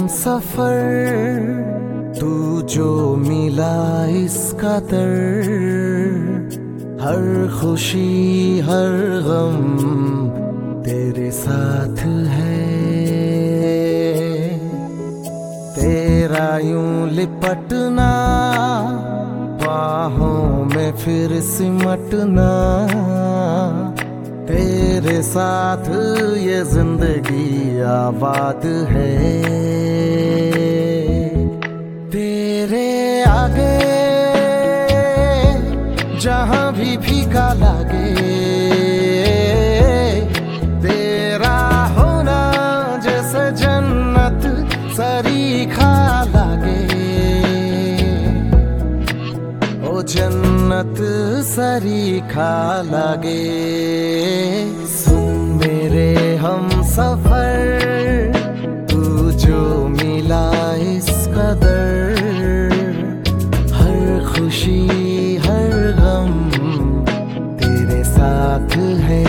सफर तू जो मिला इस कदर, हर खुशी हर गम तेरे साथ है। तेरा यूं लिपटना, बाहों में फिर सिमटना, तेरे साथ ये जिंदगी आबाद है। तेरे आगे जहां भी फीका लगे, तेरा होना जैसे जन्नत सरीखा लगे। ओ जन्नत सरीखा लगे। सुन मेरे हम सफर तू जो मिला इस कदर, हर खुशी हर गम तेरे साथ है।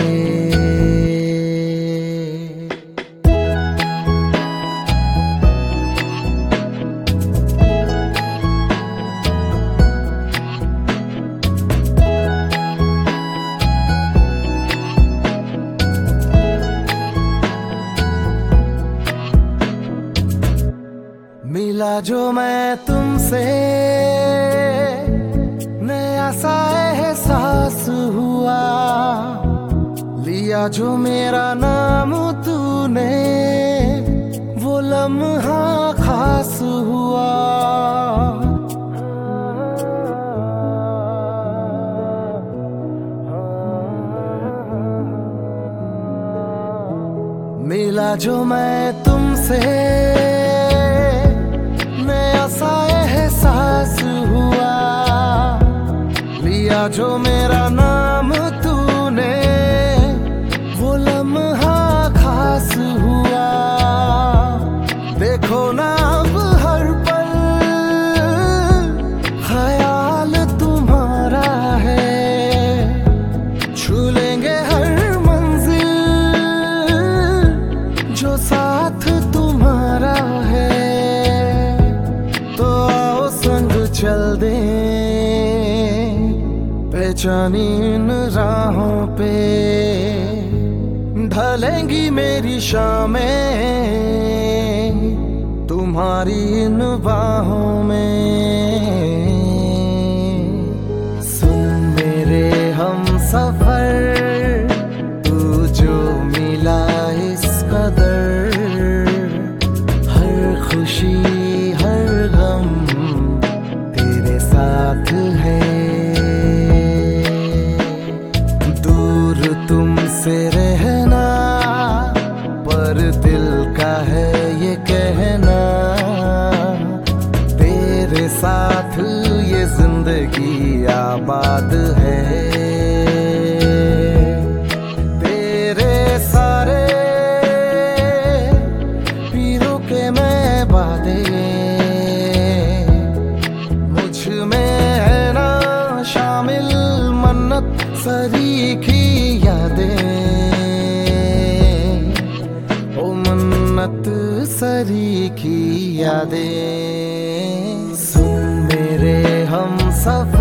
मिला जो मैं तुमसे, नया सा एहसास हुआ। लिया जो मेरा नाम तूने, वो लम्हा खास हुआ। मिला जो मैं तुमसे, सा एहसास हुआ। लिया जो मेरा नाम तूने, वो लम्हा खास हुआ। देखो ना अब हर पल ख्याल तुम्हारा है। छू लेंगे हर मंजिल जो साथ तुम्हारा है। चल दे पहचानी इन राहों पे, ढलेंगी मेरी शामें तुम्हारी इन बाहों में। सुन मेरे हम सफर तू जो मिला इस कदर, हर खुशी हर गम साथ है। दूर तुमसे रहना, पर दिल का है ये कहना। तेरे साथ ये जिंदगी आबाद है। तेरे सारे पीरों के मैं वादे, सरीखी यादें। ओ मन्नत सरीखी यादें। सुन मेरे हम सफर